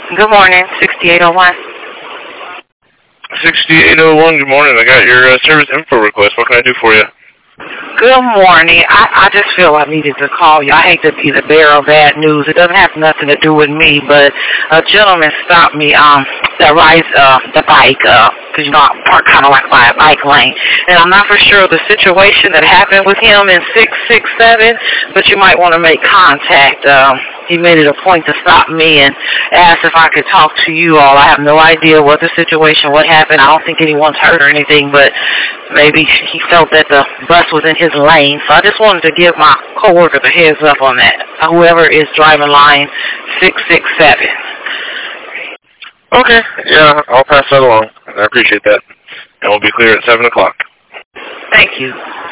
Good morning, 6801. 6801, good morning. I got your service info request. What can I do for you? Good morning. I just feel I needed to call you. I hate to be the bearer of bad news. It doesn't have nothing to do with me, but a gentleman stopped me that rides the bike, because, you know, I park kind of like by a bike lane. And I'm not for sure the situation that happened with him in 667, but you might want to make contact. He made it a point to stop me and ask if I could talk to you all. I have no idea what the situation, what happened. I don't think anyone's hurt or anything, but maybe he felt that the bus was in his lane. So I just wanted to give my coworker the heads up on that, whoever is driving line 667. Okay, yeah, I'll pass that along. I appreciate that. And we'll be clear at 7 o'clock. Thank you.